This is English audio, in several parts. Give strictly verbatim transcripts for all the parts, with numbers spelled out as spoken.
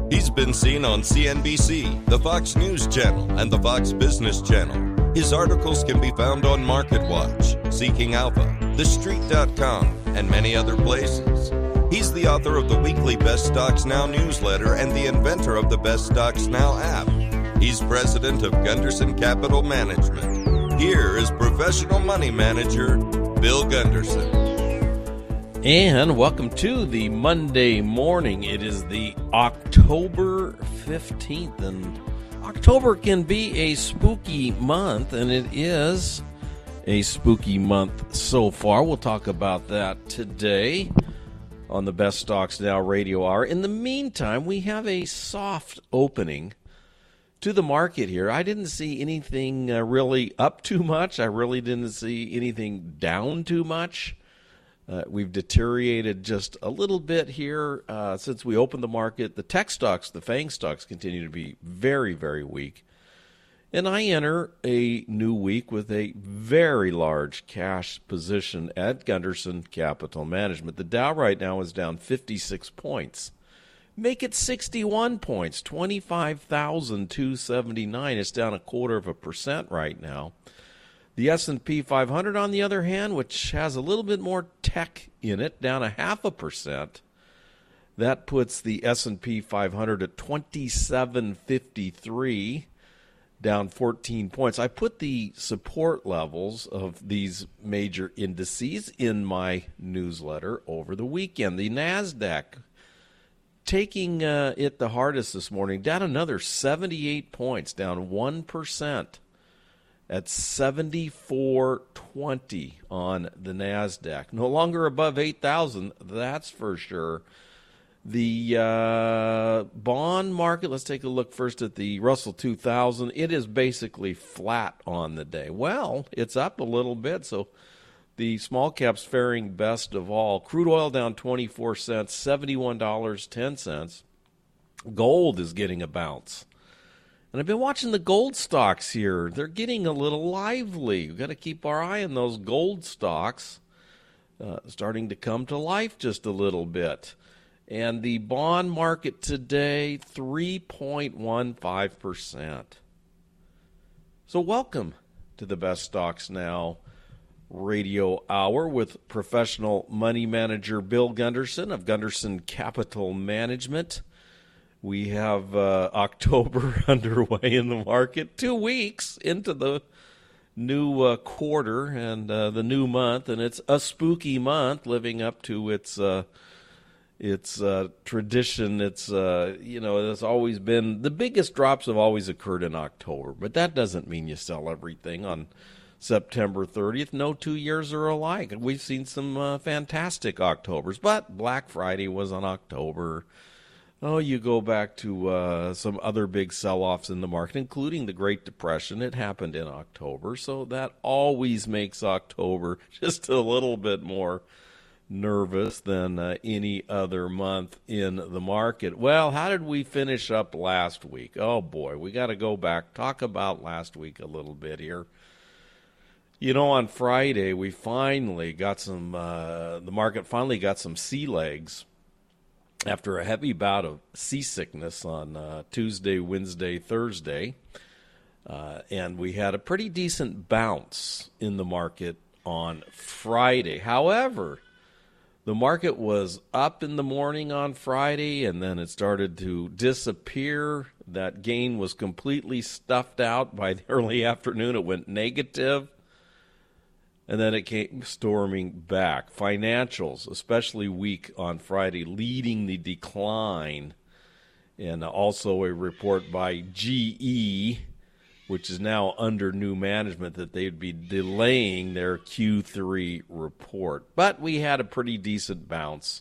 He's been seen on C N B C, the Fox News Channel, and the Fox Business Channel. His articles can be found on MarketWatch, Seeking Alpha, the street dot com, and many other places. He's the author of the weekly Best Stocks Now newsletter and the inventor of the Best Stocks Now app. He's president of Gunderson Capital Management. Here is professional money manager, Bill Gunderson. And welcome to the Monday morning. It is the October fifteenth, and October can be a spooky month, and it is a spooky month so far. We'll talk about that today on the Best Stocks Now Radio Hour. In the meantime, we have a soft opening to the market here. I didn't see anything uh, really up too much. I really didn't see anything down too much. Uh, we've deteriorated just a little bit here uh, since we opened the market. The tech stocks, the FANG stocks, continue to be very, very weak. And I enter a new week with a very large cash position at Gunderson Capital Management. The Dow right now is down fifty-six points. Make it sixty-one points, twenty-five thousand two hundred seventy-nine. It's down a quarter of a percent right now. The S and P five hundred, on the other hand, which has a little bit more tech in it, down a half a percent. That puts the S and P five hundred at twenty-seven fifty-three, down fourteen points. I put the support levels of these major indices in my newsletter over the weekend. The NASDAQ taking uh, it the hardest this morning, down another seventy-eight points, down one percent. At seventy-four twenty on the NASDAQ. No longer above eight thousand, that's for sure. The uh, bond market, let's take a look first at the Russell two thousand. It is basically flat on the day. Well, it's up a little bit, so the small caps faring best of all. Crude oil down twenty-four cents, seventy-one dollars and ten cents. Gold is getting a bounce. And I've been watching the gold stocks here. They're getting a little lively. We've got to keep our eye on those gold stocks uh, starting to come to life just a little bit. And the bond market today, three point one five percent. So welcome to the Best Stocks Now Radio Hour with professional money manager Bill Gunderson of Gunderson Capital Management. We have uh, October underway in the market, two weeks into the new uh, quarter and uh, the new month, and it's a spooky month, living up to its uh, its uh, tradition. It's uh, you know, it's always been the biggest drops have always occurred in October, but that doesn't mean you sell everything on September thirtieth. No two years are alike. We've seen some uh, fantastic Octobers, but Black Friday was on October. Oh, you go back to uh, some other big sell-offs in the market, including the Great Depression. It happened in October, so that always makes October just a little bit more nervous than uh, any other month in the market. Well, how did we finish up last week? Oh, boy, we got to go back, talk about last week a little bit here. You know, on Friday, we finally got some, uh, the market finally got some sea legs. After a heavy bout of seasickness on uh, Tuesday, Wednesday, Thursday, uh, and we had a pretty decent bounce in the market on Friday. However, the market was up in the morning on Friday, and then it started to disappear. That gain was completely stuffed out by the early afternoon. It went negative. And then it came storming back. Financials, especially weak on Friday, leading the decline. And also a report by G E, which is now under new management, that they'd be delaying their Q three report. But we had a pretty decent bounce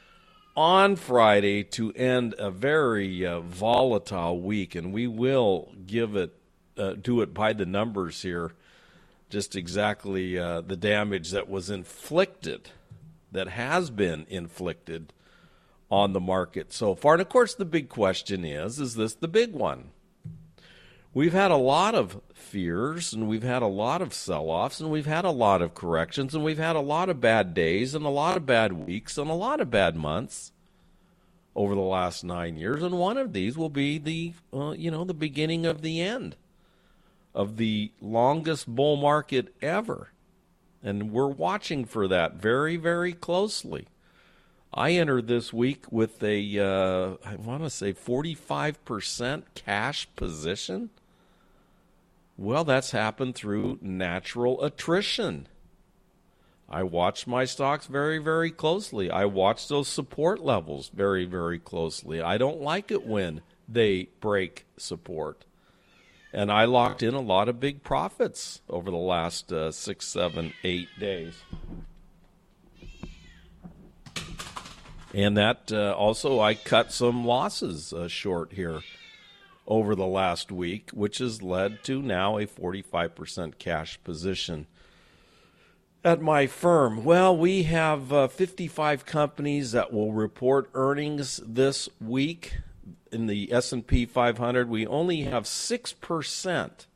on Friday to end a very uh, volatile week. And we will give it, uh, do it by the numbers here. Just exactly uh, the damage that was inflicted, that has been inflicted on the market so far. And, of course, the big question is, is this the big one? We've had a lot of fears, and we've had a lot of sell-offs, and we've had a lot of corrections, and we've had a lot of bad days and a lot of bad weeks and a lot of bad months. over the last nine years, and one of these will be the, uh, you know, the beginning of the end of the longest bull market ever. And we're watching for that very, very closely. I entered this week with a, uh, I want to say forty-five percent cash position. Well, that's happened through natural attrition. I watched my stocks very, very closely. I watched those support levels very, very closely. I don't like it when they break support. And I locked in a lot of big profits over the last uh, six, seven, eight days. And that uh, also, I cut some losses uh, short here over the last week, which has led to now a forty-five percent cash position at my firm. Well, we have uh, fifty-five companies that will report earnings this week. In the S and P five hundred, we only have six percent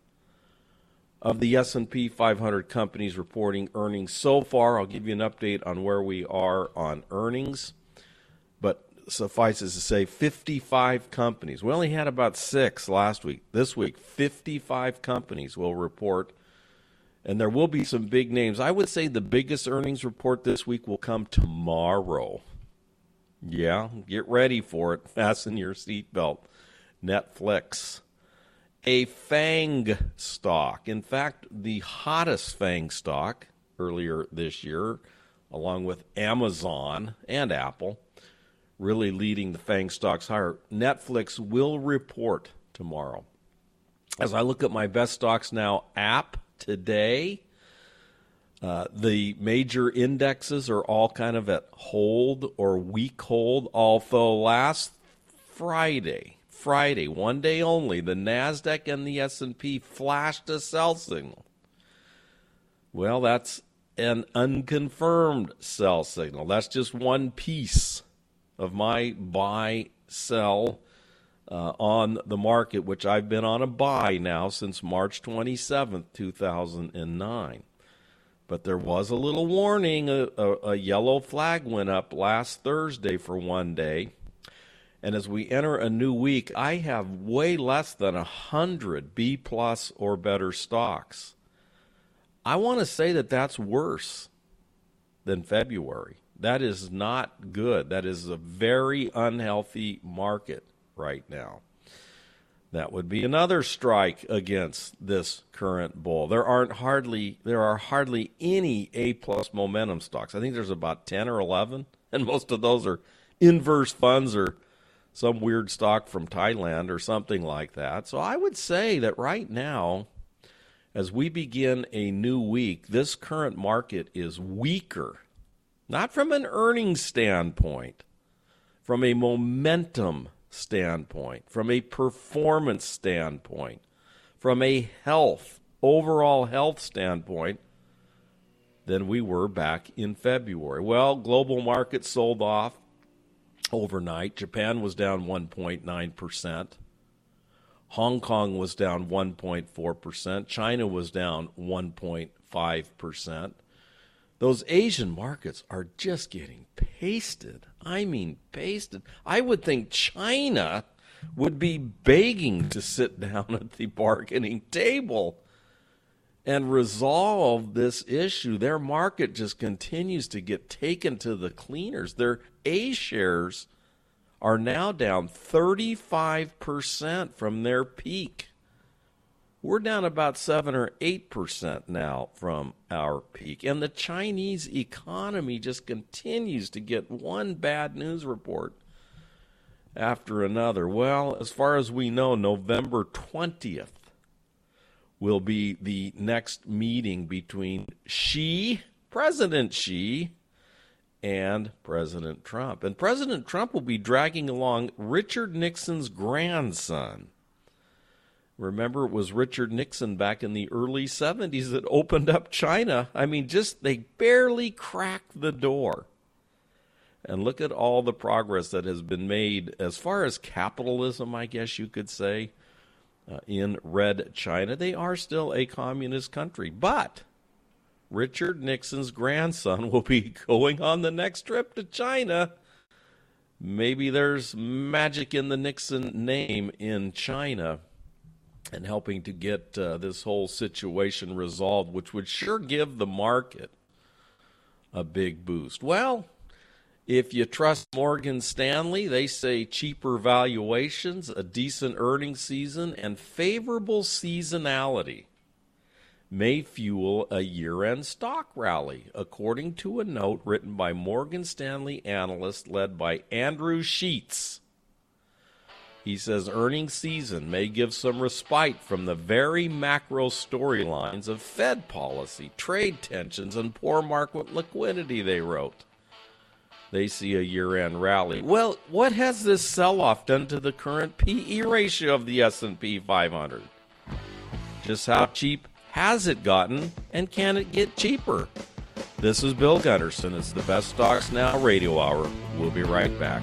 of the S and P five hundred companies reporting earnings so far. I'll give you an update on where we are on earnings. But suffices to say, fifty-five companies. We only had about six last week. This week, fifty-five companies will report. And there will be some big names. I would say the biggest earnings report this week will come tomorrow. Yeah, get ready for it. Fasten your seatbelt. Netflix. A FANG stock. In fact, the hottest FANG stock earlier this year, along with Amazon and Apple, really leading the FANG stocks higher. Netflix will report tomorrow. As I look at my best stocks now, App today, uh, the major indexes are all kind of at hold or weak hold, although last Friday, Friday, one day only, the NASDAQ and the S and P flashed a sell signal. Well, that's an unconfirmed sell signal. That's just one piece of my buy-sell uh, on the market, which I've been on a buy now since March twenty-seventh, two thousand nine. But there was a little warning. A, a, a yellow flag went up last Thursday for one day. And as we enter a new week, I have way less than one hundred B-plus or better stocks. I want to say that that's worse than February. That is not good. That is a very unhealthy market right now. That would be another strike against this current bull. There aren't hardly there are hardly any A-plus momentum stocks. I think there's about ten or eleven, and most of those are inverse funds or some weird stock from Thailand or something like that. So I would say that right now, as we begin a new week, this current market is weaker. Not from an earnings standpoint, from a momentum standpoint, from a performance standpoint, from a health, overall health standpoint, than we were back in February. Well, global markets sold off overnight. Japan was down one point nine percent. Hong Kong was down one point four percent. China was down one point five percent. Those Asian markets are just getting pasted. I mean, pasted. I would think China would be begging to sit down at the bargaining table and resolve this issue. Their market just continues to get taken to the cleaners. Their A shares are now down thirty-five percent from their peak. We're down about seven or eight percent now from our peak. And the Chinese economy just continues to get one bad news report after another. Well, as far as we know, November twentieth will be the next meeting between Xi, President Xi, and President Trump. And President Trump will be dragging along Richard Nixon's grandson. Remember, it was Richard Nixon back in the early seventies that opened up China. I mean, just they barely cracked the door. And look at all the progress that has been made as far as capitalism, I guess you could say, uh, in Red China. They are still a communist country. But Richard Nixon's grandson will be going on the next trip to China. maybe there's magic in the Nixon name in China and helping to get uh, this whole situation resolved, which would sure give the market a big boost. Well, if you trust Morgan Stanley, they say cheaper valuations, a decent earnings season, and favorable seasonality may fuel a year-end stock rally, according to a note written by Morgan Stanley analyst led by Andrew Sheets. He says earnings season may give some respite from the very macro storylines of Fed policy, trade tensions, and poor market liquidity, they wrote. They see a year-end rally. Well, what has this sell-off done to the current P E ratio of the S and P five hundred? Just how cheap has it gotten, and can it get cheaper? This is Bill Gunderson. It's the Best Stocks Now Radio Hour. We'll be right back.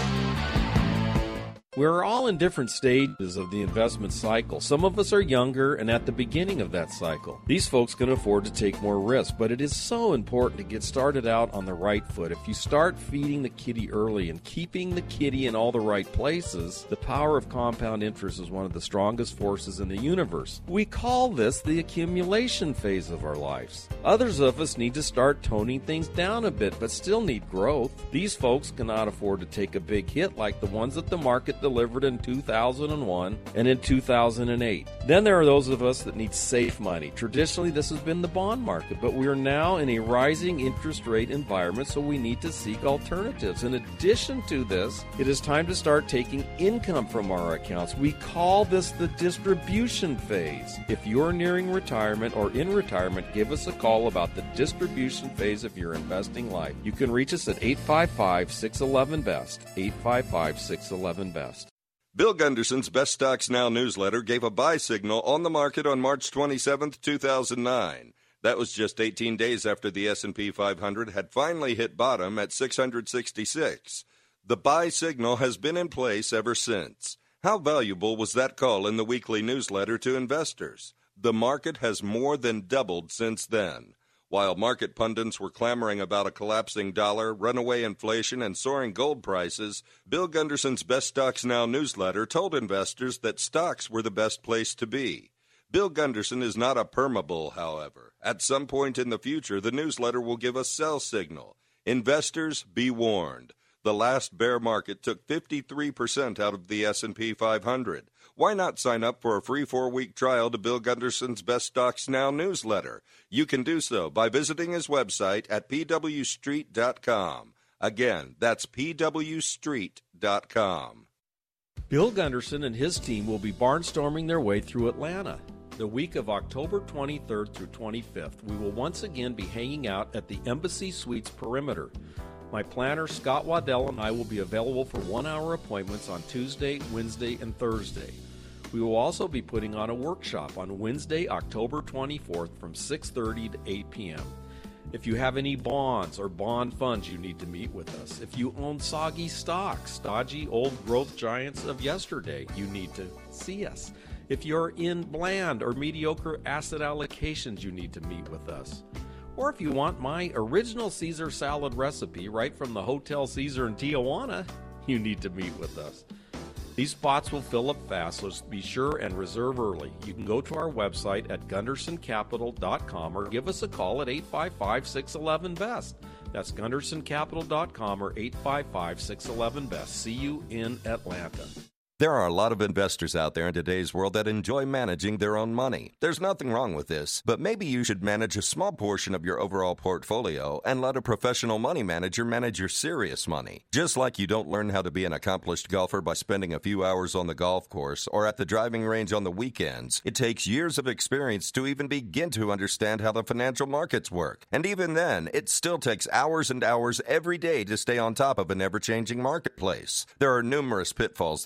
We're all in different stages of the investment cycle. Some of us are younger and at the beginning of that cycle. These folks can afford to take more risk, but it is so important to get started out on the right foot. If you start feeding the kitty early and keeping the kitty in all the right places, the power of compound interest is one of the strongest forces in the universe. We call this the accumulation phase of our lives. Others of us need to start toning things down a bit, but still need growth. These folks cannot afford to take a big hit like the ones that the market delivered in two thousand one and in two thousand eight. Then there are those of us that need safe money. Traditionally, this has been the bond market, but we are now in a rising interest rate environment, so we need to seek alternatives. In addition to this, it is time to start taking income from our accounts. We call this the distribution phase. If you're nearing retirement or in retirement, give us a call about the distribution phase of your investing life. You can reach us at eight five five, six one one, B E S T, eight five five, six one one, B E S T. Bill Gunderson's Best Stocks Now newsletter gave a buy signal on the market on March twenty-seventh, two thousand nine. That was just eighteen days after the S and P five hundred had finally hit bottom at six hundred sixty-six. The buy signal has been in place ever since. How valuable was that call in the weekly newsletter to investors? The market has more than doubled since then. While market pundits were clamoring about a collapsing dollar, runaway inflation, and soaring gold prices, Bill Gunderson's Best Stocks Now newsletter told investors that stocks were the best place to be. Bill Gunderson is not a permabull, however. At some point in the future, the newsletter will give a sell signal. Investors, be warned. The last bear market took fifty-three percent out of the S and P five hundred. Why not sign up for a free four-week trial to Bill Gunderson's Best Stocks Now newsletter? You can do so by visiting his website at p w street dot com. Again, that's p w street dot com. Bill Gunderson and his team will be barnstorming their way through Atlanta. The week of October twenty-third through twenty-fifth, we will once again be hanging out at the Embassy Suites Perimeter. My planner, Scott Waddell, and I will be available for one-hour appointments on Tuesday, Wednesday, and Thursday. We will also be putting on a workshop on Wednesday, October twenty-fourth from six thirty to eight p.m. If you have any bonds or bond funds, you need to meet with us. If you own soggy stocks, stodgy old growth giants of yesterday, you need to see us. If you're in bland or mediocre asset allocations, you need to meet with us. Or if you want my original Caesar salad recipe right from the Hotel Caesar in Tijuana, you need to meet with us. These spots will fill up fast, so be sure and reserve early. You can go to our website at gunderson capital dot com or give us a call at eight five five, six one one, B E S T. That's gunderson capital dot com or eight five five, six one one, B E S T. See you in Atlanta. There are a lot of investors out there in today's world that enjoy managing their own money. There's nothing wrong with this, but maybe you should manage a small portion of your overall portfolio and let a professional money manager manage your serious money. Just like you don't learn how to be an accomplished golfer by spending a few hours on the golf course or at the driving range on the weekends, it takes years of experience to even begin to understand how the financial markets work. And even then, it still takes hours and hours every day to stay on top of an ever-changing marketplace. There are numerous pitfalls that can stand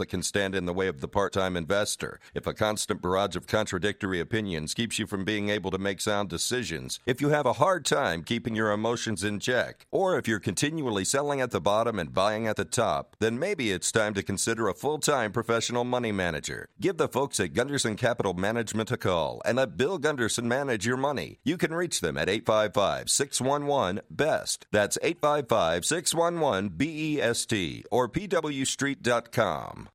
stand in the way of the part-time investor, if a constant barrage of contradictory opinions keeps you from being able to make sound decisions, if you have a hard time keeping your emotions in check, or if you're continually selling at the bottom and buying at the top, then maybe it's time to consider a full-time professional money manager. Give the folks at Gunderson Capital Management a call and let Bill Gunderson manage your money. You can reach them at eight five five, six one one, B E S T. That's eight five five, six one one, B E S T or P W street dot com.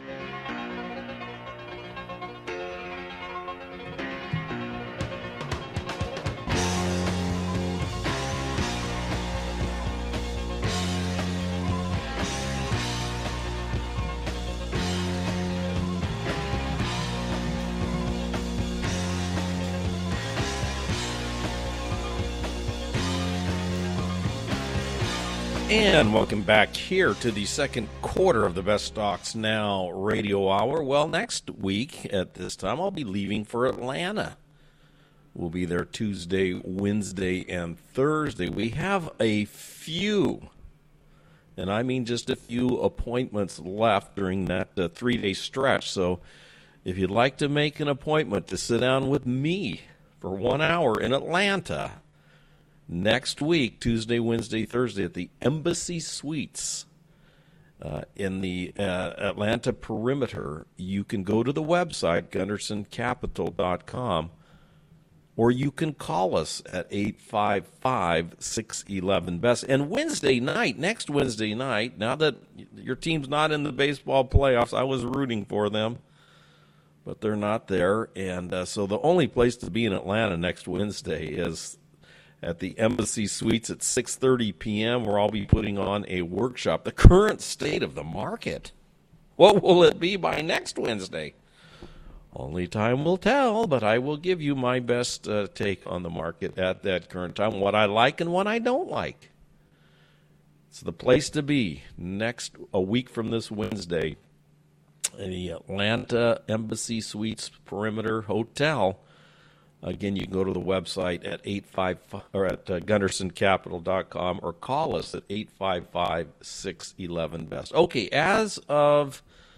And welcome back here to the second quarter of the Best Stocks Now radio hour. Well, next week at this time, I'll be leaving for Atlanta. We'll be there Tuesday, Wednesday, and Thursday. We have a few, and I mean just a few appointments left during that uh, three-day stretch. So if you'd like to make an appointment to sit down with me for one hour in Atlanta next week, Tuesday, Wednesday, Thursday, at the Embassy Suites uh, in the uh, Atlanta perimeter, you can go to the website, gunderson capital dot com, or you can call us at eight five five, six one one, B E S T. And Wednesday night, next Wednesday night, now that your team's not in the baseball playoffs, I was rooting for them, but they're not there. And uh, so the only place to be in Atlanta next Wednesday is at the Embassy Suites at six thirty p.m., where I'll be putting on a workshop, the current state of the market. What will it be by next Wednesday? Only time will tell, but I will give you my best uh, take on the market at that current time, what I like and what I don't like. It's the place to be next, a week from this Wednesday, in the Atlanta Embassy Suites Perimeter Hotel. Again, you can go to the website at eight five five or at uh, gunderson capital dot com or call us at eight five five, six one one, B E S T. Okay, as of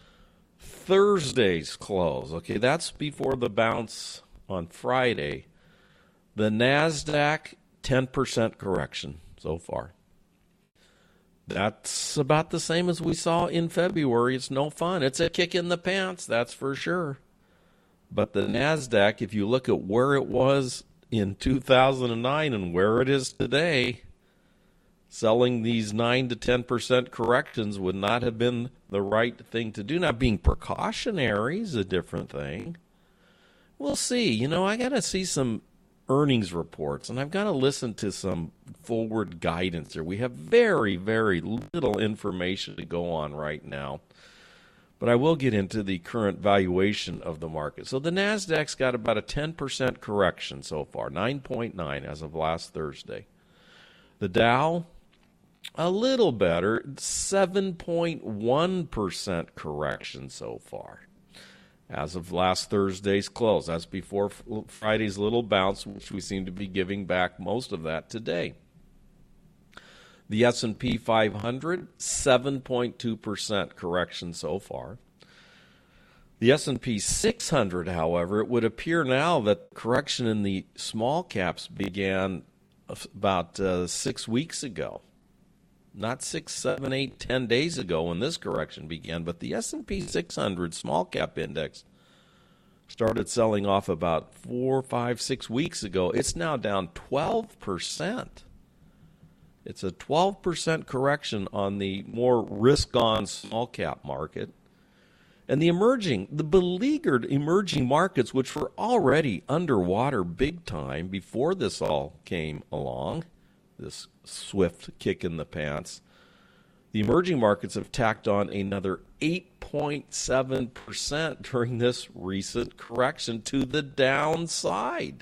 Thursday's close, okay, that's before the bounce on Friday, the NASDAQ, ten percent correction so far. That's about the same as we saw in February. It's no fun. It's a kick in the pants, that's for sure. But the NASDAQ, if you look at where it was in two thousand nine and where it is today, selling these nine to ten percent corrections would not have been the right thing to do. Now, being precautionary is a different thing. We'll see. You know, I got to see some earnings reports, and I've got to listen to some forward guidance here. We have very, very little information to go on right now. But I will get into the current valuation of the market. So the NASDAQ's got about a ten percent correction so far, nine point nine as of last Thursday. The Dow, a little better, seven point one percent correction so far as of last Thursday's close. That's before Friday's little bounce, which we seem to be giving back most of that today. The S and P five hundred, seven point two percent correction so far. The S and P six hundred, however, it would appear now that correction in the small caps began about uh, six weeks ago. Not six, seven, eight, ten days ago when this correction began, but the S and P six hundred small cap index started selling off about four, five, six weeks ago. It's now down twelve percent. It's a twelve percent correction on the more risk-on small cap market. And the emerging, the beleaguered emerging markets, which were already underwater big time before this all came along, this swift kick in the pants, the emerging markets have tacked on another eight point seven percent during this recent correction to the downside.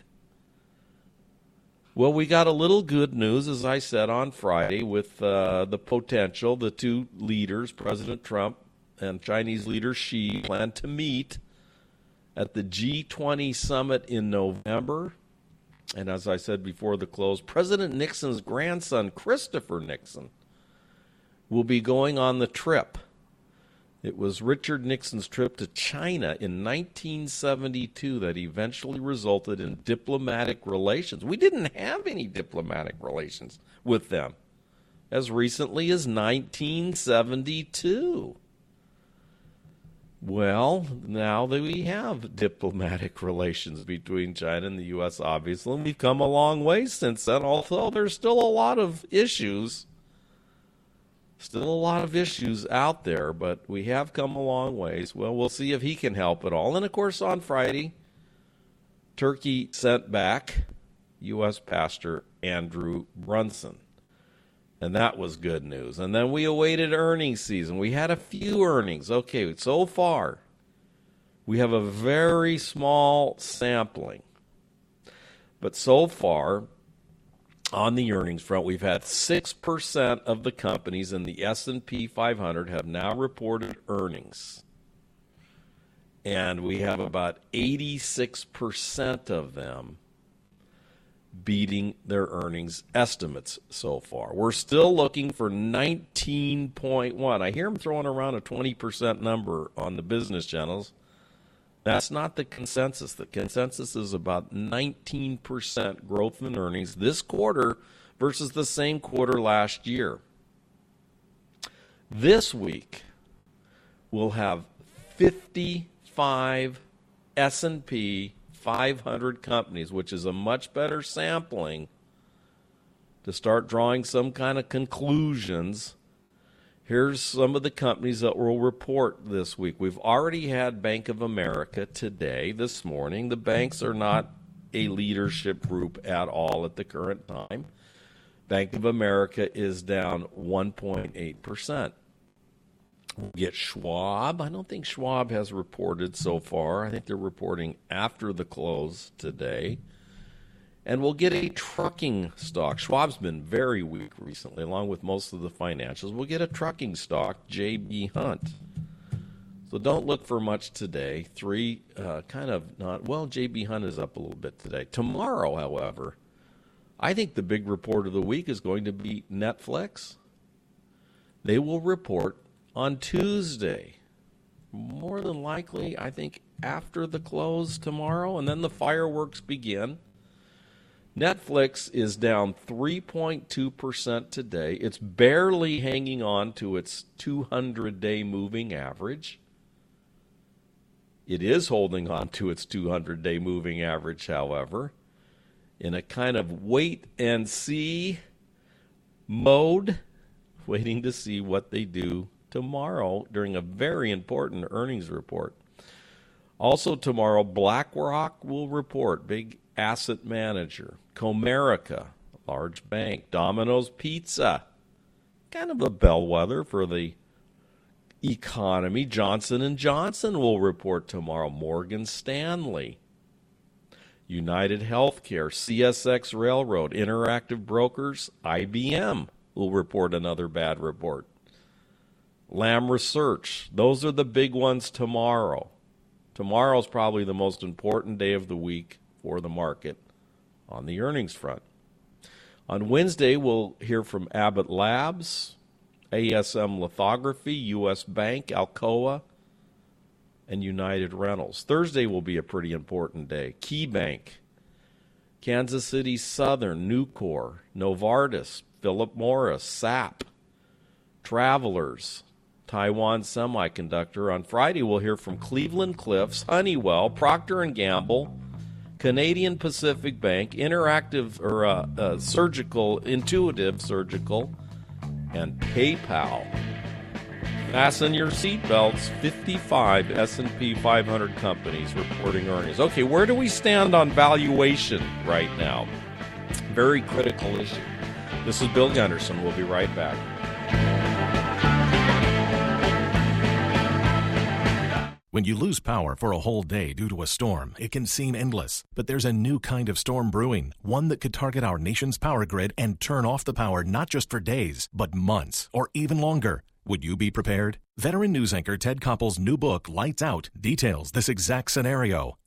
Well, we got a little good news, as I said on Friday, with uh, the potential, the two leaders, President Trump and Chinese leader Xi, plan to meet at the G twenty summit in November. And as I said before the close, President Nixon's grandson, Christopher Nixon, will be going on the trip. It was Richard Nixon's trip to China in nineteen seventy-two that eventually resulted in diplomatic relations. We didn't have any diplomatic relations with them as recently as nineteen seventy-two. Well, now that we have diplomatic relations between China and the U S, obviously, and we've come a long way since then, although there's still a lot of issues. Still a lot of issues out there, but we have come a long ways. Well, we'll see if he can help at all. And, of course, on Friday, Turkey sent back U S Pastor Andrew Brunson. And that was good news. And then we awaited earnings season. We had a few earnings. Okay, so far, we have a very small sampling. But so far, on the earnings front, we've had six percent of the companies in the S and P five hundred have now reported earnings. And we have about eighty-six percent of them beating their earnings estimates so far. We're still looking for nineteen point one. I hear them throwing around a twenty percent number on the business channels. That's not the consensus. The consensus is about nineteen percent growth in earnings this quarter versus the same quarter last year. This week, we'll have fifty-five S and P five hundred companies, which is a much better sampling to start drawing some kind of conclusions. Here's some of the companies that will report this week. We've already had Bank of America today, this morning. The banks are not a leadership group at all at the current time. Bank of America is down one point eight percent. We'll get Schwab. I don't think Schwab has reported so far. I think they're reporting after the close today. And we'll get a trucking stock. Schwab's been very weak recently, along with most of the financials. We'll get a trucking stock, J B. Hunt. So don't look for much today. Three, uh, kind of not, well, J B. Hunt is up a little bit today. Tomorrow, however, I think the big report of the week is going to be Netflix. They will report on Tuesday. More than likely, I think, after the close tomorrow, and then the fireworks begin. Netflix is down three point two percent today. It's barely hanging on to its two hundred day moving average. It is holding on to its two hundred day moving average, however, in a kind of wait-and-see mode, waiting to see what they do tomorrow during a very important earnings report. Also tomorrow, BlackRock will report, big asset manager. Comerica, large bank. Domino's Pizza, kind of a bellwether for the economy. Johnson and Johnson will report tomorrow. Morgan Stanley, United Healthcare, C S X Railroad, Interactive Brokers, I B M will report another bad report. Lam Research, those are the big ones tomorrow. Tomorrow's probably the most important day of the week for the market on the earnings front. On Wednesday, we'll hear from Abbott Labs, A S M Lithography, U S Bank, Alcoa, and United Rentals. Thursday will be a pretty important day. KeyBank, Kansas City Southern, Nucor, Novartis, Philip Morris, S A P, Travelers, Taiwan Semiconductor. On Friday, we'll hear from Cleveland Cliffs, Honeywell, Procter and Gamble, Canadian Pacific Bank, Interactive or uh, uh, Surgical, Intuitive Surgical, and PayPal. Fasten your seatbelts. fifty-five S and P five hundred companies reporting earnings. Okay, where do we stand on valuation right now? Very critical issue. This is Bill Gunderson. We'll be right back. When you lose power for a whole day due to a storm, it can seem endless. But there's a new kind of storm brewing, one that could target our nation's power grid and turn off the power not just for days, but months or even longer. Would you be prepared? Veteran news anchor Ted Koppel's new book, Lights Out, details this exact scenario.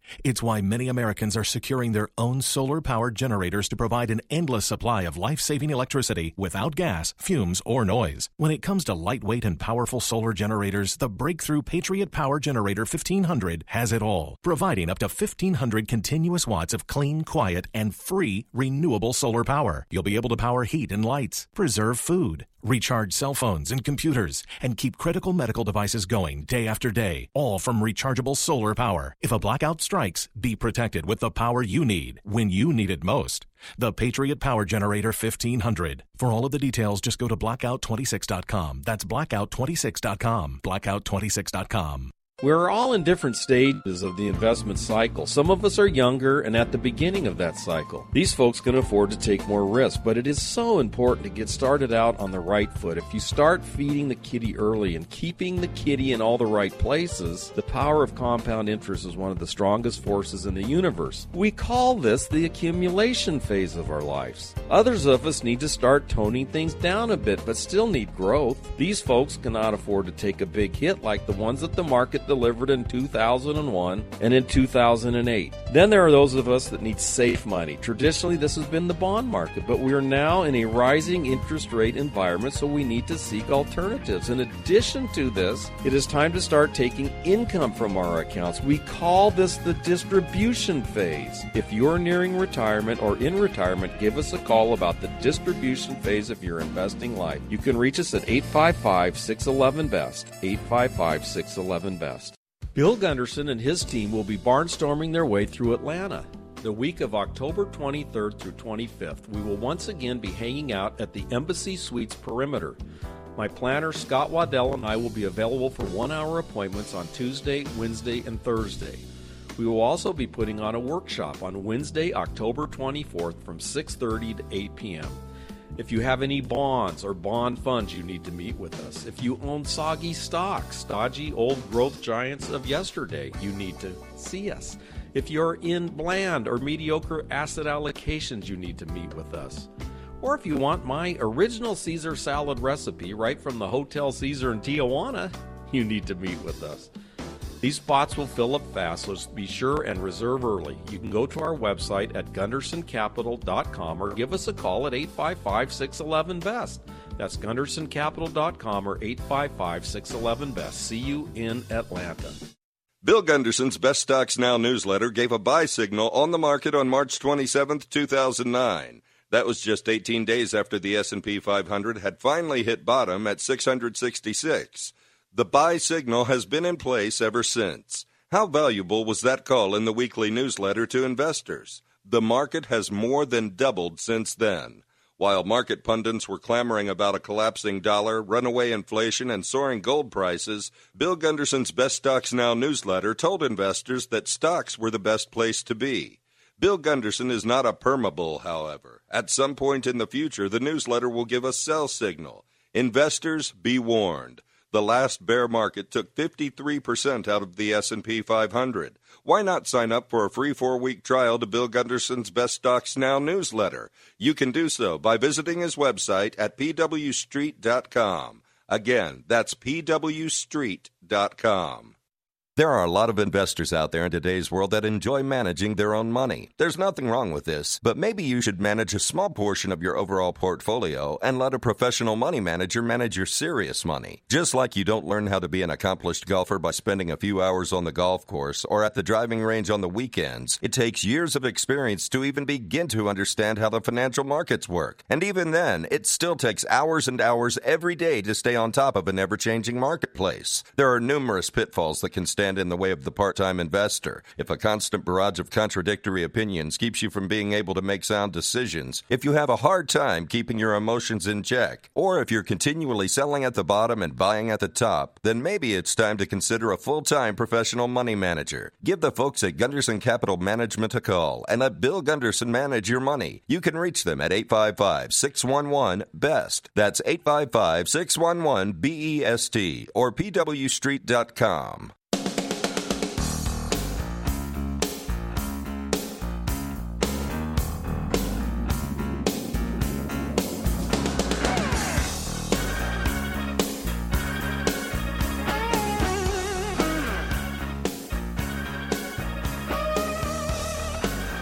It's why many Americans are securing their own solar-powered generators to provide an endless supply of life-saving electricity without gas, fumes, or noise. When it comes to lightweight and powerful solar generators, the breakthrough Patriot Power Generator fifteen hundred has it all, providing up to fifteen hundred continuous watts of clean, quiet, and free renewable solar power. You'll be able to power heat and lights, preserve food, recharge cell phones and computers, and keep critical medical devices going day after day, all from rechargeable solar power. If a blackout strikes, be protected with the power you need when you need it most. The Patriot Power Generator fifteen hundred. For all of the details, just go to blackout twenty-six dot com. That's blackout twenty-six dot com. blackout twenty-six dot com. We're all in different stages of the investment cycle. Some of us are younger and at the beginning of that cycle. These folks can afford to take more risk, but it is so important to get started out on the right foot. If you start feeding the kitty early and keeping the kitty in all the right places, the power of compound interest is one of the strongest forces in the universe. We call this the accumulation phase of our lives. Others of us need to start toning things down a bit, but still need growth. These folks cannot afford to take a big hit like the ones that the market delivered in two thousand one and in two thousand eight. Then there are those of us that need safe money. Traditionally, this has been the bond market, but we are now in a rising interest rate environment, so we need to seek alternatives. In addition to this, it is time to start taking income from our accounts. We call this the distribution phase. If you're nearing retirement or in retirement, give us a call about the distribution phase of your investing life. You can reach us at eight five five, six one one, B E S T, eight five five, six one one, B E S T. Bill Gunderson and his team will be barnstorming their way through Atlanta. The week of October twenty-third through twenty-fifth, we will once again be hanging out at the Embassy Suites Perimeter. My planner, Scott Waddell, and I will be available for one-hour appointments on Tuesday, Wednesday, and Thursday. We will also be putting on a workshop on Wednesday, October twenty-fourth from six thirty to eight p.m. If you have any bonds or bond funds, you need to meet with us. If you own soggy stocks, stodgy old growth giants of yesterday, you need to see us. If you're in bland or mediocre asset allocations, you need to meet with us. Or if you want my original Caesar salad recipe right from the Hotel Caesar in Tijuana, you need to meet with us. These spots will fill up fast, so be sure and reserve early. You can go to our website at gunderson capital dot com or give us a call at eight five five, six one one, B E S T. That's gunderson capital dot com or eight five five, six one one, B E S T. See you in Atlanta. Bill Gunderson's Best Stocks Now newsletter gave a buy signal on the market on March twenty-seventh, two thousand nine. That was just eighteen days after the S and P five hundred had finally hit bottom at six hundred sixty-six. The buy signal has been in place ever since. How valuable was that call in the weekly newsletter to investors? The market has more than doubled since then. While market pundits were clamoring about a collapsing dollar, runaway inflation, and soaring gold prices, Bill Gunderson's Best Stocks Now newsletter told investors that stocks were the best place to be. Bill Gunderson is not a permabull, however. At some point in the future, the newsletter will give a sell signal. Investors, be warned. The last bear market took fifty-three percent out of the S and P five hundred. Why not sign up for a free four-week trial to Bill Gunderson's Best Stocks Now newsletter? You can do so by visiting his website at p w street dot com. Again, that's p w street dot com. There are a lot of investors out there in today's world that enjoy managing their own money. There's nothing wrong with this, but maybe you should manage a small portion of your overall portfolio and let a professional money manager manage your serious money. Just like you don't learn how to be an accomplished golfer by spending a few hours on the golf course or at the driving range on the weekends, it takes years of experience to even begin to understand how the financial markets work. And even then, it still takes hours and hours every day to stay on top of an ever-changing marketplace. There are numerous pitfalls that can stand in the way of the part-time investor. If a constant barrage of contradictory opinions keeps you from being able to make sound decisions, if you have a hard time keeping your emotions in check, or if you're continually selling at the bottom and buying at the top, then maybe it's time to consider a full-time professional money manager. Give the folks at Gunderson Capital Management a call and let Bill Gunderson manage your money. You can reach them at eight five five, six one one, B E S T. That's eight five five, six one one, B E S T or p w street dot com.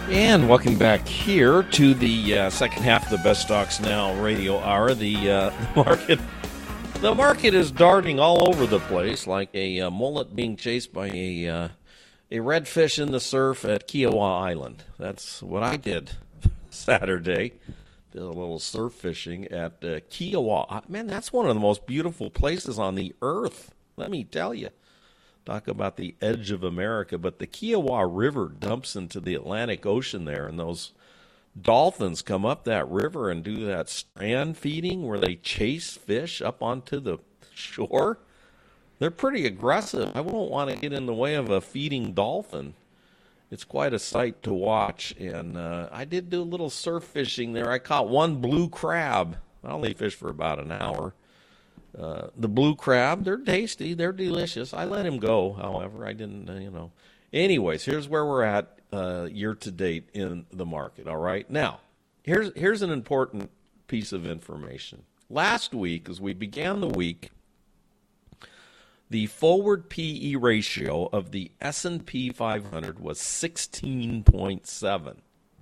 And welcome back here to the uh, second half of the Best Stocks Now radio hour. The uh, market, the market is darting all over the place like a uh, mullet being chased by a uh, a redfish in the surf at Kiowa Island. That's what I did Saturday. Did a little surf fishing at uh, Kiowa. Man, that's one of the most beautiful places on the earth. Let me tell you. Talk about the edge of America, but the Kiowa River dumps into the Atlantic Ocean there, and those dolphins come up that river and do that strand feeding where they chase fish up onto the shore. They're pretty aggressive. I wouldn't want to get in the way of a feeding dolphin. It's quite a sight to watch, and uh, I did do a little surf fishing there. I caught one blue crab. I only fished for about an hour. Uh, the blue crab, they're tasty, they're delicious. I let him go, however, I didn't, uh, you know. Anyways, here's where we're at uh, year to date in the market, all right? Now, here's here's an important piece of information. Last week, as we began the week, the forward P E ratio of the S and P five hundred was sixteen point seven.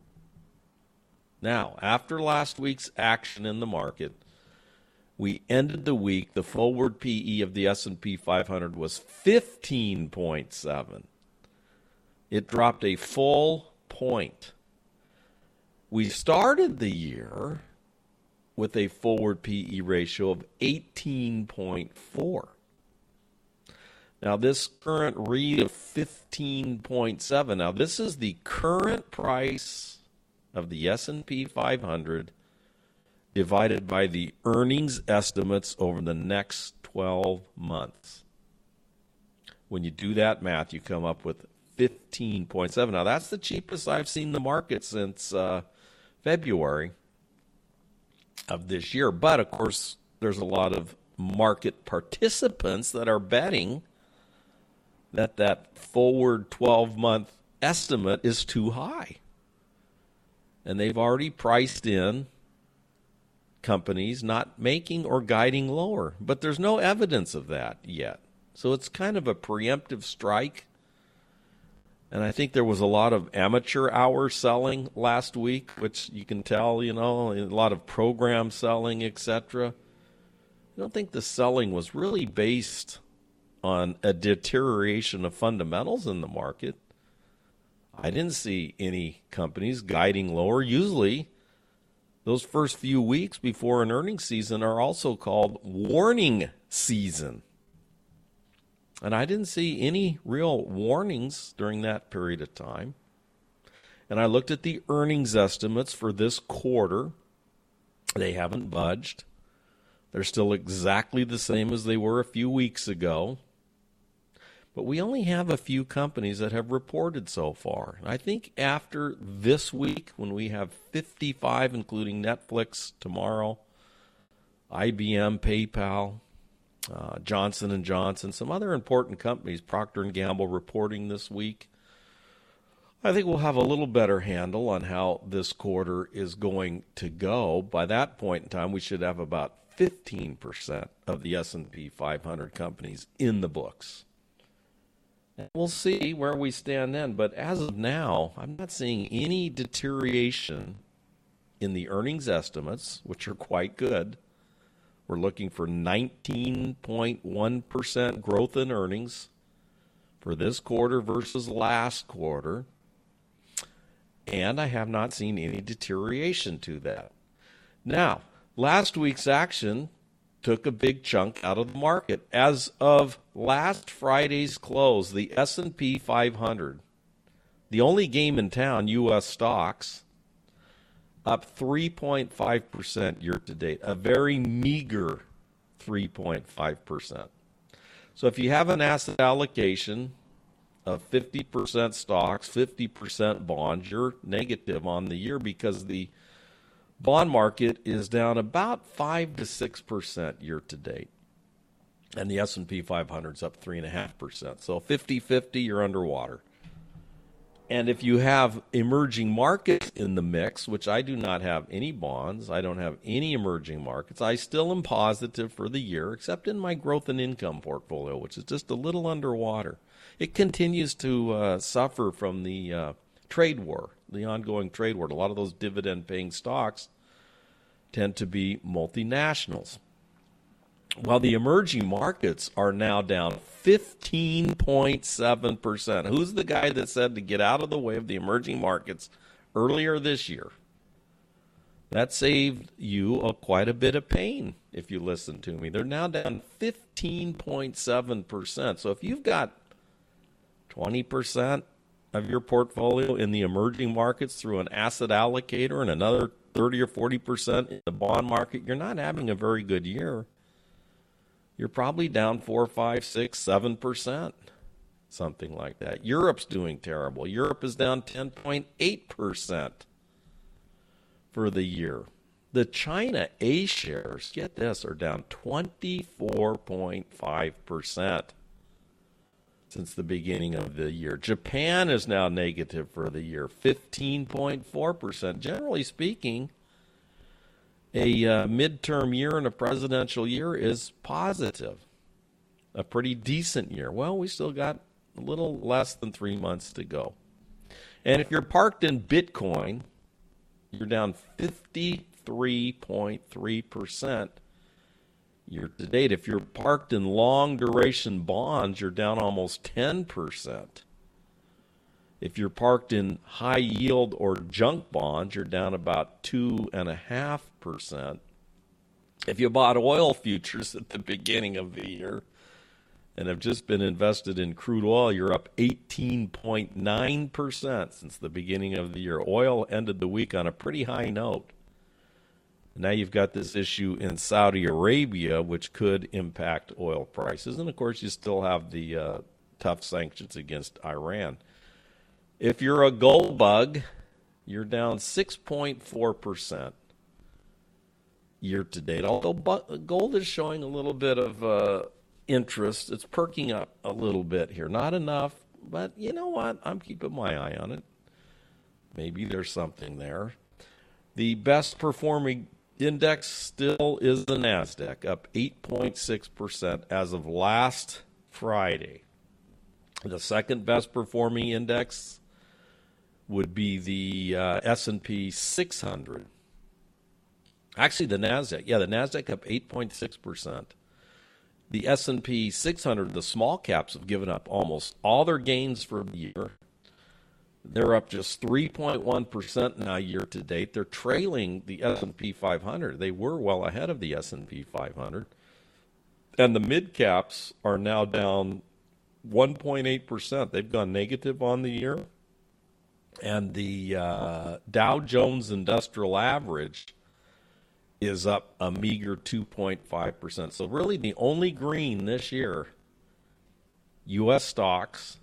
Now, after last week's action in the market, we ended the week, the forward P E of the S and P five hundred was fifteen point seven. It dropped a full point. We started the year with a forward P E ratio of eighteen point four. Now, this current read of fifteen point seven, now this is the current price of the S and P five hundred divided by the earnings estimates over the next twelve months. When you do that math, you come up with fifteen point seven. Now, that's the cheapest I've seen the market since uh, February of this year. But, of course, there's a lot of market participants that are betting that that forward twelve-month estimate is too high. And they've already priced in companies not making or guiding lower. But there's no evidence of that yet. So it's kind of a preemptive strike. And I think there was a lot of amateur hour selling last week, which you can tell, you know, a lot of program selling, et cetera. I don't think the selling was really based on a deterioration of fundamentals in the market. I didn't see any companies guiding lower. Usually, those first few weeks before an earnings season are also called warning season. And I didn't see any real warnings during that period of time. And I looked at the earnings estimates for this quarter. They haven't budged. They're still exactly the same as they were a few weeks ago. But we only have a few companies that have reported so far. I think after this week, when we have fifty-five, including Netflix tomorrow, I B M, PayPal, uh, Johnson and Johnson, some other important companies, Procter and Gamble reporting this week, I think we'll have a little better handle on how this quarter is going to go. By that point in time, we should have about fifteen percent of the S and P five hundred companies in the books. And we'll see where we stand then. But as of now, I'm not seeing any deterioration in the earnings estimates, which are quite good. We're looking for nineteen point one percent growth in earnings for this quarter versus last quarter. And I have not seen any deterioration to that. Now, last week's action took a big chunk out of the market. As of last Friday's close, the S and P five hundred, the only game in town, U S stocks, up three point five percent year to date, a very meager three point five percent. So if you have an asset allocation of fifty percent stocks, fifty percent bonds, you're negative on the year because the bond market is down about five to six percent year to date. And the S and P five hundred is up three point five percent. So fifty-fifty, you're underwater. And if you have emerging markets in the mix, which I do not have any bonds, I don't have any emerging markets, I still am positive for the year, except in my growth and income portfolio, which is just a little underwater. It continues to uh, suffer from the uh, trade war the ongoing trade war. A lot of those dividend-paying stocks tend to be multinationals. While the emerging markets are now down fifteen point seven percent. Who's the guy that said to get out of the way of the emerging markets earlier this year? That saved you a, quite a bit of pain if you listen to me. They're now down fifteen point seven percent. So if you've got twenty percent of your portfolio in the emerging markets through an asset allocator and another thirty or forty percent in the bond market, you're not having a very good year. You're probably down four, five, six, seven percent, something like that. Europe's doing terrible. Europe is down ten point eight percent for the year. The China A shares, get this, are down twenty-four point five percent since the beginning of the year. Japan is now negative for the year, fifteen point four percent. Generally speaking, a uh, midterm year and a presidential year is positive. A pretty decent year. Well, we still got a little less than three months to go. And if you're parked in Bitcoin, you're down fifty-three point three percent year to date. If you're parked in long duration bonds, you're down almost ten percent. If you're parked in high yield or junk bonds, you're down about two point five percent. If you bought oil futures at the beginning of the year and have just been invested in crude oil, you're up eighteen point nine percent since the beginning of the year. Oil ended the week on a pretty high note. Now you've got this issue in Saudi Arabia, which could impact oil prices. And, of course, you still have the uh, tough sanctions against Iran. If you're a gold bug, you're down six point four percent year to date. Although gold is showing a little bit of uh, interest, it's perking up a little bit here. Not enough, but you know what? I'm keeping my eye on it. Maybe there's something there. The best performing index still is the NASDAQ, up eight point six percent as of last Friday. The second best performing index would be the uh, S and P six hundred. Actually, the NASDAQ. Yeah, the NASDAQ up eight point six percent. The S and P six hundred, the small caps, have given up almost all their gains for the year. They're up just three point one percent now year to date. They're trailing the S and P five hundred. They were well ahead of the S and P five hundred. And the mid caps are now down one point eight percent. They've gone negative on the year. And the uh, Dow Jones Industrial Average is up a meager two point five percent. So really the only green this year, U S stocks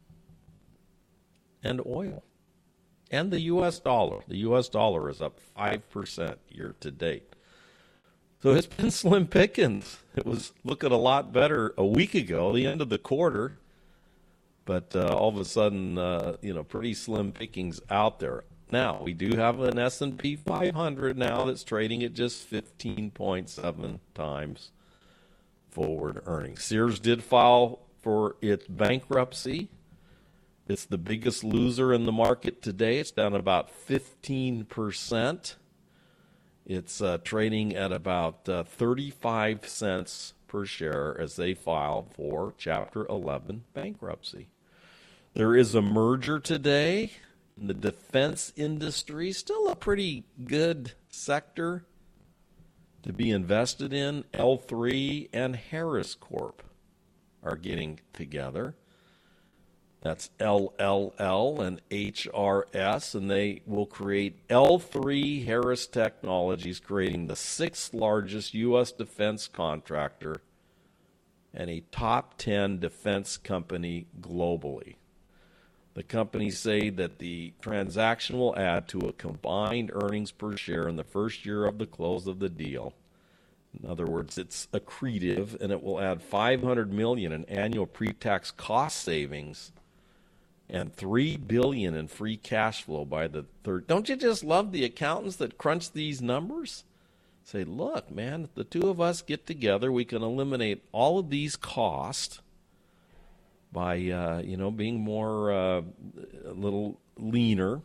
and oil. And the U S dollar. The U S dollar is up five percent year to date. So it's been slim pickings. It was looking a lot better a week ago, the end of the quarter. But uh, all of a sudden, uh, you know, pretty slim pickings out there. Now, we do have an S and P five hundred now that's trading at just fifteen point seven times forward earnings. Sears did file for its bankruptcy. It's the biggest loser in the market today. It's down about fifteen percent. It's uh, trading at about uh, thirty-five cents per share as they file for Chapter eleven bankruptcy. There is a merger today in the defense industry, still a pretty good sector to be invested in. L three and Harris Corp are getting together. That's L L L and H R S, and they will create L three Harris Technologies, creating the sixth largest U S defense contractor and a top ten defense company globally. The companies say that the transaction will add to a combined earnings per share in the first year of the close of the deal. In other words, it's accretive, and it will add five hundred million dollars in annual pre-tax cost savings and three billion dollars in free cash flow by the third. Don't you just love the accountants that crunch these numbers? Say, look, man, if the two of us get together, we can eliminate all of these costs by, uh, you know, being more, uh, a little leaner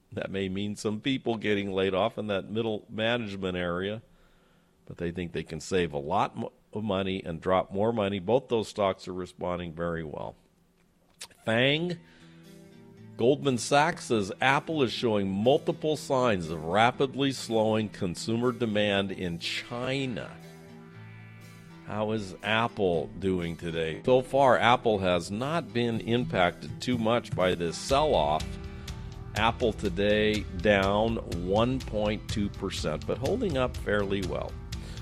That may mean some people getting laid off in that middle management area, but they think they can save a lot of money and drop more money. Both those stocks are responding very well. FANG, Goldman Sachs says Apple is showing multiple signs of rapidly slowing consumer demand in China. How is Apple doing today? So far, Apple has not been impacted too much by this sell-off. Apple today down one point two percent, but holding up fairly well.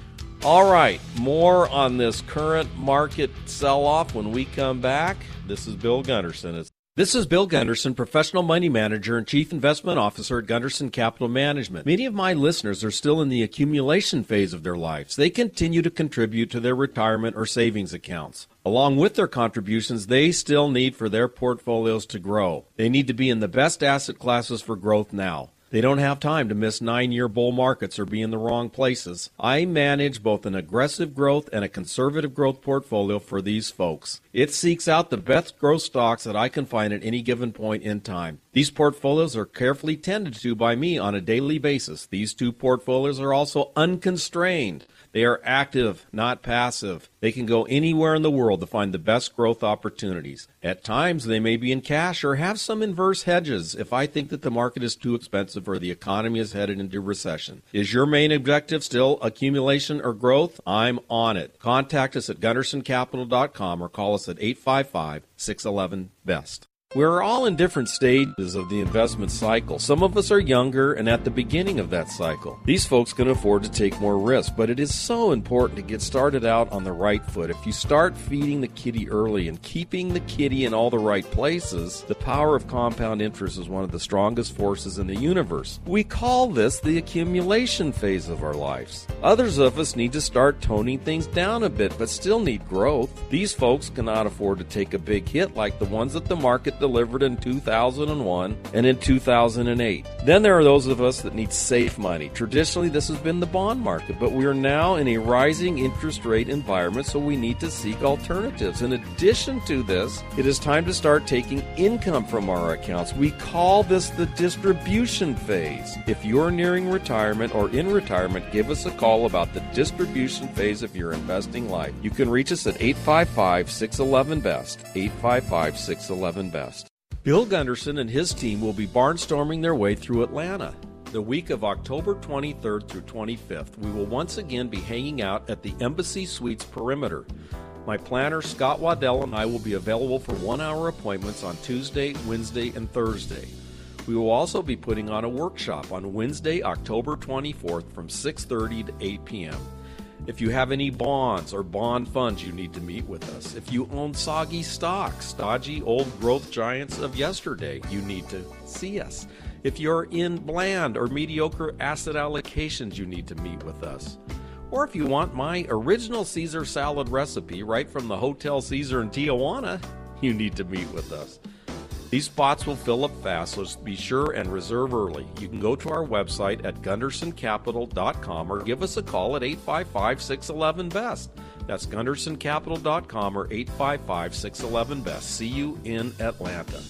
All right, more on this current market sell-off when we come back. This is Bill Gunderson. It's This is Bill Gunderson, Professional Money Manager and Chief Investment Officer at Gunderson Capital Management. Many of my listeners are still in the accumulation phase of their lives. They continue to contribute to their retirement or savings accounts. Along with their contributions, they still need for their portfolios to grow. They need to be in the best asset classes for growth now. They don't have time to miss nine-year bull markets or be in the wrong places. I manage both an aggressive growth and a conservative growth portfolio for these folks. It seeks out the best growth stocks that I can find at any given point in time. These portfolios are carefully tended to by me on a daily basis. These two portfolios are also unconstrained. They are active, not passive. They can go anywhere in the world to find the best growth opportunities. At times, they may be in cash or have some inverse hedges if I think that the market is too expensive or the economy is headed into recession. Is your main objective still accumulation or growth? I'm on it. Contact us at gunderson capital dot com or call us at eight five five, six one one, B E S T. We're all in different stages of the investment cycle. Some of us are younger and at the beginning of that cycle. These folks can afford to take more risk, but it is so important to get started out on the right foot. If you start feeding the kitty early and keeping the kitty in all the right places, the power of compound interest is one of the strongest forces in the universe. We call this the accumulation phase of our lives. Others of us need to start toning things down a bit, but still need growth. These folks cannot afford to take a big hit like the ones that the market delivered in two thousand one and in two thousand eight. Then there are those of us that need safe money. Traditionally, this has been the bond market, but we are now in a rising interest rate environment, so we need to seek alternatives. In addition to this, it is time to start taking income from our accounts. We call this the distribution phase. If you're nearing retirement or in retirement, give us a call about the distribution phase of your investing life. You can reach us at eight five five, six one one, B E S T, eight five five, six one one, B E S T. Bill Gunderson and his team will be barnstorming their way through Atlanta. The week of October twenty-third through twenty-fifth, we will once again be hanging out at the Embassy Suites Perimeter. My planner, Scott Waddell, and I will be available for one-hour appointments on Tuesday, Wednesday, and Thursday. We will also be putting on a workshop on Wednesday, October twenty-fourth from six thirty to eight p.m. If you have any bonds or bond funds, you need to meet with us. If you own soggy stocks, stodgy old growth giants of yesterday, you need to see us. If you're in bland or mediocre asset allocations, you need to meet with us. Or if you want my original Caesar salad recipe right from the Hotel Caesar in Tijuana, you need to meet with us. These spots will fill up fast, so be sure and reserve early. You can go to our website at gunderson capital dot com or give us a call at eight five five, six one one, B E S T. That's gunderson capital dot com or eight five five, six one one, B E S T. See you in Atlanta.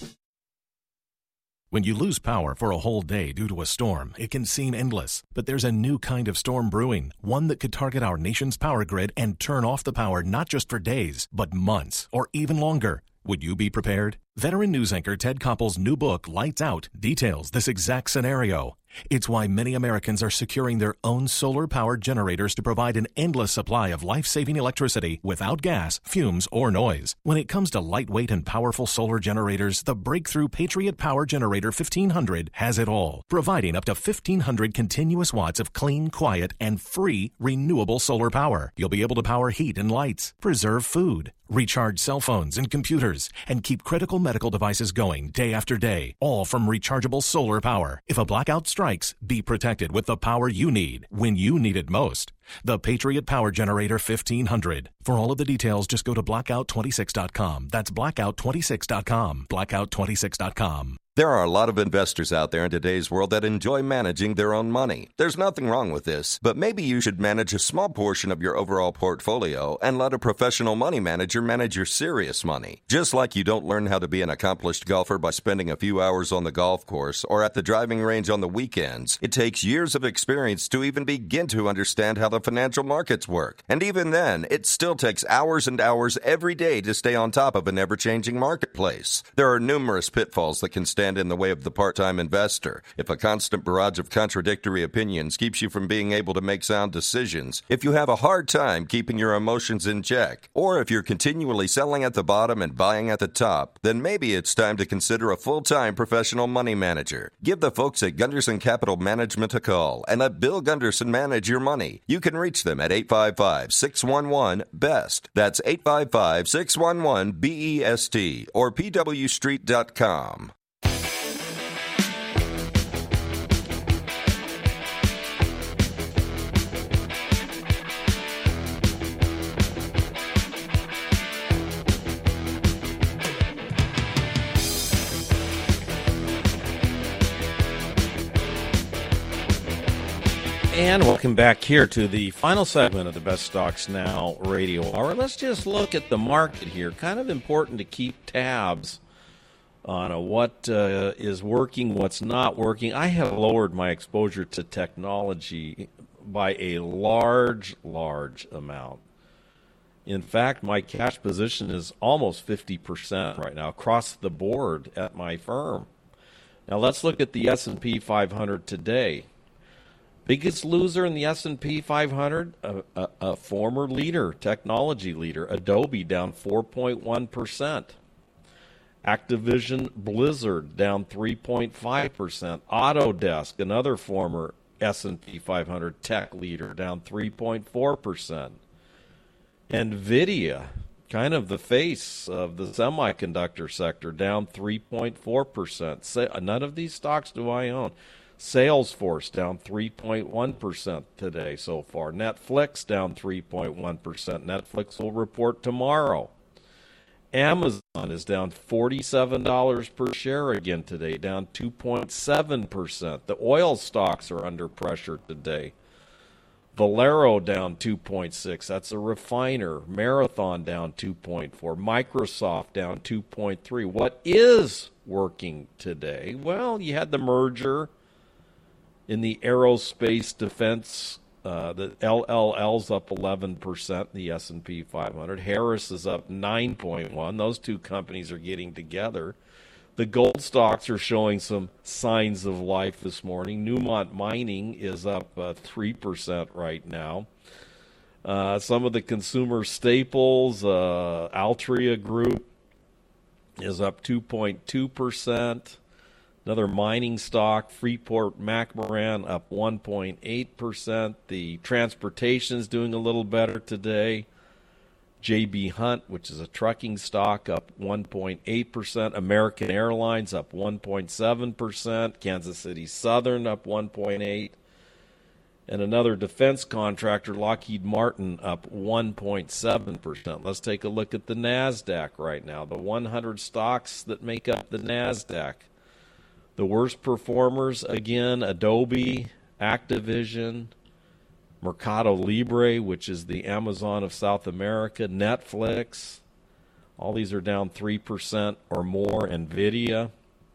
When you lose power for a whole day due to a storm, it can seem endless. But there's a new kind of storm brewing, one that could target our nation's power grid and turn off the power not just for days, but months or even longer. Would you be prepared? Veteran news anchor Ted Koppel's new book, Lights Out, details this exact scenario. It's why many Americans are securing their own solar-powered generators to provide an endless supply of life-saving electricity without gas, fumes, or noise. When it comes to lightweight and powerful solar generators, the breakthrough Patriot Power Generator fifteen hundred has it all, providing up to fifteen hundred continuous watts of clean, quiet, and free renewable solar power. You'll be able to power heat and lights, preserve food, recharge cell phones and computers, and keep critical medical devices going day after day, all from rechargeable solar power. If a blackout strikes, be protected with the power you need when you need it most. The Patriot Power Generator fifteen hundred. For all of the details, just go to blackout twenty-six dot com. That's blackout twenty-six dot com. blackout twenty-six dot com. There are a lot of investors out there in today's world that enjoy managing their own money. There's nothing wrong with this, but maybe you should manage a small portion of your overall portfolio and let a professional money manager manage your serious money. Just like you don't learn how to be an accomplished golfer by spending a few hours on the golf course or at the driving range on the weekends, it takes years of experience to even begin to understand how the financial markets work. And even then, it still takes hours and hours every day to stay on top of an ever-changing marketplace. There are numerous pitfalls that can stand in the way of the part-time investor. If a constant barrage of contradictory opinions keeps you from being able to make sound decisions, if you have a hard time keeping your emotions in check, or if you're continually selling at the bottom and buying at the top, then maybe it's time to consider a full-time professional money manager. Give the folks at Gunderson Capital Management a call and let Bill Gunderson manage your money. You can reach them at eight five five, six one one, B E S T. That's eight five five, six one one, B E S T or P W street dot com. And welcome back here to the final segment of the Best Stocks Now radio hour. Let's just look at the market here. Kind of important to keep tabs on uh, what uh, is working, what's not working. I have lowered my exposure to technology by a large, large amount. In fact, my cash position is almost fifty percent right now across the board at my firm. Now let's look at the S and P five hundred today. Biggest loser in the S and P five hundred, a, a, a former leader, technology leader, Adobe down four point one percent. Activision Blizzard down three point five percent. Autodesk, another former S and P five hundred tech leader, down three point four percent. NVIDIA, kind of the face of the semiconductor sector, down three point four percent. None of these stocks do I own. Salesforce down three point one percent today so far. Netflix down three point one percent. Netflix will report tomorrow. Amazon is down forty-seven dollars per share again today, down two point seven percent. The oil stocks are under pressure today. Valero down two point six. That's a refiner. Marathon down two point four. Microsoft down two point three. What is working today? Well, you had the merger in the aerospace defense. Uh, the L L L's up eleven percent in the S and P five hundred. Harris is up nine point one. Those two companies are getting together. The gold stocks are showing some signs of life this morning. Newmont Mining is up uh, three percent right now. Uh, some of the consumer staples, uh, Altria Group is up two point two percent. Another mining stock, Freeport-McMoRan, up one point eight percent. The transportation's doing a little better today. J B. Hunt, which is a trucking stock, up one point eight percent. American Airlines up one point seven percent. Kansas City Southern up one point eight percent. And another defense contractor, Lockheed Martin, up one point seven percent. Let's take a look at the NASDAQ right now. The one hundred stocks that make up the NASDAQ. The worst performers, again, Adobe, Activision, Mercado Libre, which is the Amazon of South America, Netflix. All these are down three percent or more. NVIDIA.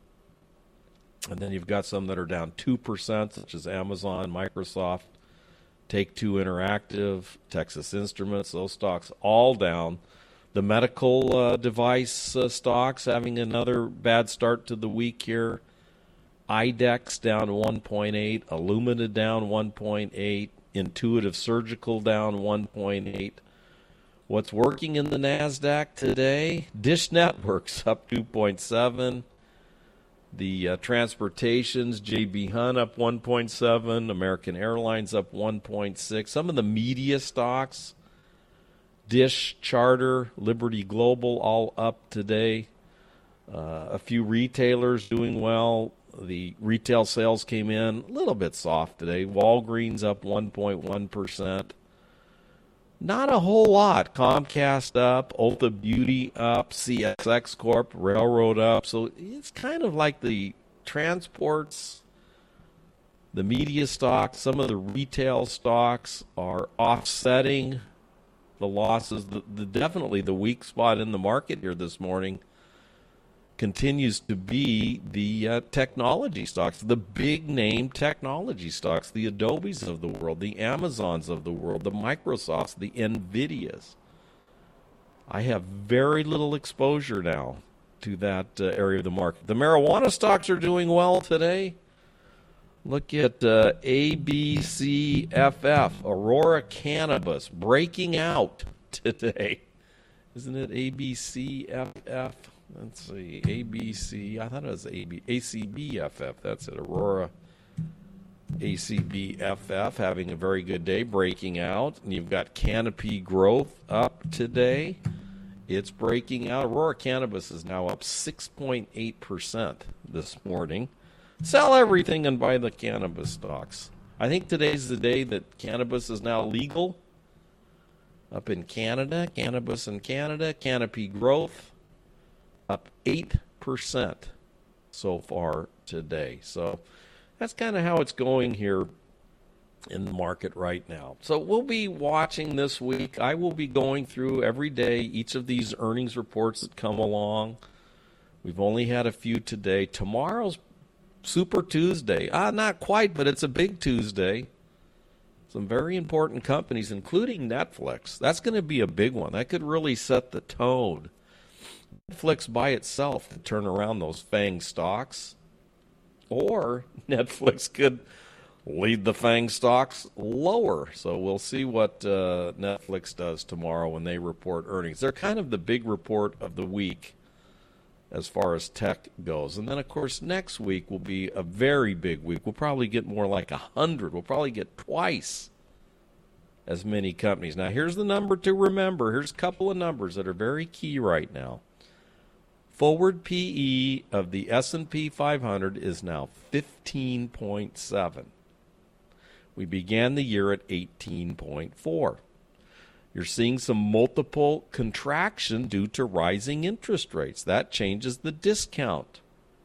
And then you've got some that are down two percent, such as Amazon, Microsoft, Take-Two Interactive, Texas Instruments. Those stocks all down. The medical uh, device uh, stocks having another bad start to the week here. IDEX down one point eight, Illumina down one point eight, Intuitive Surgical down one point eight. What's working in the NASDAQ today? Dish Network's up two point seven. The uh, transportations, J B. Hunt up one point seven, American Airlines up one point six. Some of the media stocks, Dish, Charter, Liberty Global, all up today. Uh, a few retailers doing well. The retail sales came in a little bit soft today. Walgreens up one point one percent. not a whole lot. Comcast up, Ulta Beauty up, C S X Corp, Railroad up. So it's kind of like the transports, the media stocks, some of the retail stocks are offsetting the losses. The, the definitely the weak spot in the market here this morning continues to be the uh, technology stocks, the big name technology stocks, the Adobes of the world, the Amazons of the world, the Microsofts, the Nvidias. I have very little exposure now to that uh, area of the market. The marijuana stocks are doing well today. Look at uh, A B C F F, Aurora Cannabis, breaking out today. Isn't it A B C F F? Let's see, A B C, I thought it was A B, A C B F F, that's it, Aurora A C B F F, having a very good day, breaking out. And you've got Canopy Growth up today. It's breaking out. Aurora Cannabis is now up six point eight percent this morning. Sell everything and buy the cannabis stocks. I think today's the day that cannabis is now legal up in Canada. Cannabis in Canada. Canopy Growth up eight percent so far today. So that's kind of how it's going here in the market right now. So we'll be watching this week. I will be going through every day each of these earnings reports that come along. We've only had a few today. Tomorrow's Super Tuesday. Ah, not quite, but it's a big Tuesday. Some very important companies, including Netflix. That's going to be a big one. That could really set the tone. Netflix by itself could turn around those FANG stocks, or Netflix could lead the FANG stocks lower. So we'll see what uh, Netflix does tomorrow when they report earnings. They're kind of the big report of the week as far as tech goes. And then, of course, next week will be a very big week. We'll probably get more like one hundred. We'll probably get twice as many companies. Now, here's the number to remember. Here's a couple of numbers that are very key right now. Forward P E of the S and P five hundred is now fifteen point seven. We began the year at eighteen point four. You're seeing some multiple contraction due to rising interest rates. That changes the discount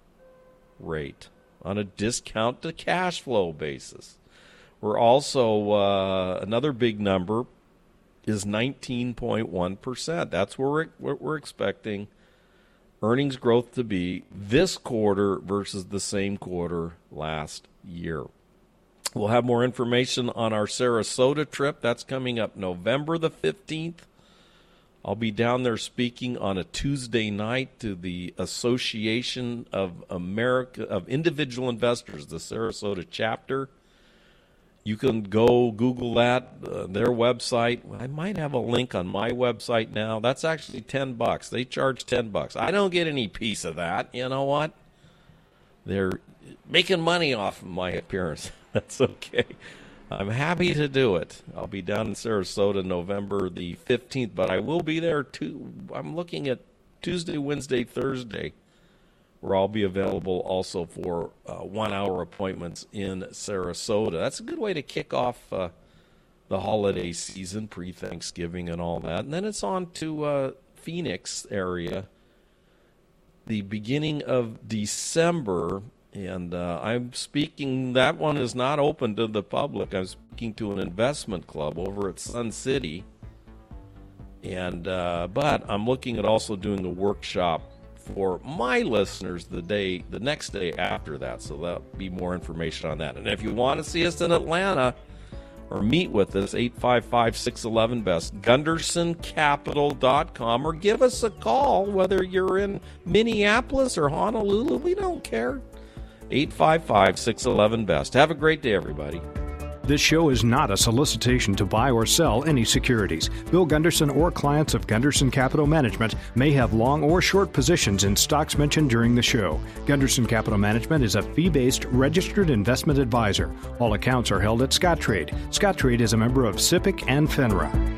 rate on a discount to cash flow basis. We're also, uh, another big number is nineteen point one percent. That's where we're, what we're expecting earnings growth to be this quarter versus the same quarter last year. We'll have more information on our Sarasota trip. That's coming up November the fifteenth. I'll be down there speaking on a Tuesday night to the Association of America of Individual Investors, the Sarasota chapter. You can go Google that, uh, their website. I might have a link on my website now. That's actually ten bucks. They charge ten bucks. I don't get any piece of that. You know what? They're making money off of my appearance. That's okay. I'm happy to do it. I'll be down in Sarasota November the fifteenth, but I will be there too. I'm looking at Tuesday, Wednesday, Thursday, where I'll be available also for uh, one-hour appointments in Sarasota. That's a good way to kick off uh, the holiday season, pre-Thanksgiving and all that. And then it's on to uh, Phoenix area, the beginning of December. And uh, I'm speaking, that one is not open to the public. I'm speaking to an investment club over at Sun City. And uh, but I'm looking at also doing a workshop for my listeners the day, the next day after that. So that'll be more information on that. And if you want to see us in Atlanta or meet with us, eight five five, six one one, B E S T, Gunderson Capital dot com, or give us a call, whether you're in Minneapolis or Honolulu. We don't care. eight five five, six one one, B E S T. Have a great day, everybody. This show is not a solicitation to buy or sell any securities. Bill Gunderson or clients of Gunderson Capital Management may have long or short positions in stocks mentioned during the show. Gunderson Capital Management is a fee-based registered investment advisor. All accounts are held at Scottrade. Scottrade is a member of SIPC and FINRA.